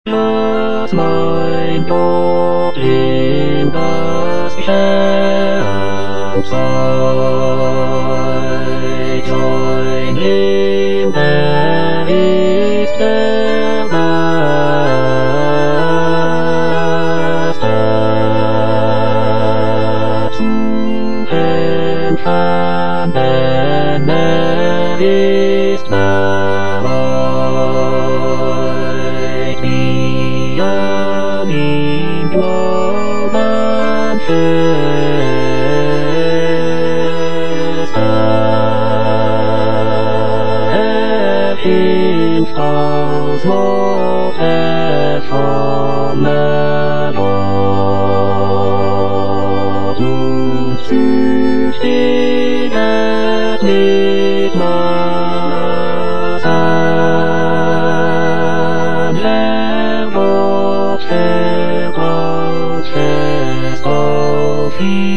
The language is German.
Lass mein Gott in das Geschäft sei. Sein Leben, der ist der Beste. Zu entfernen, er ist bereit. Wir ihn glauben fest. Er hilft aus Not erfahrener Gott und züchtiget mit Maß an. Der Gott vertraut fest auf ihn.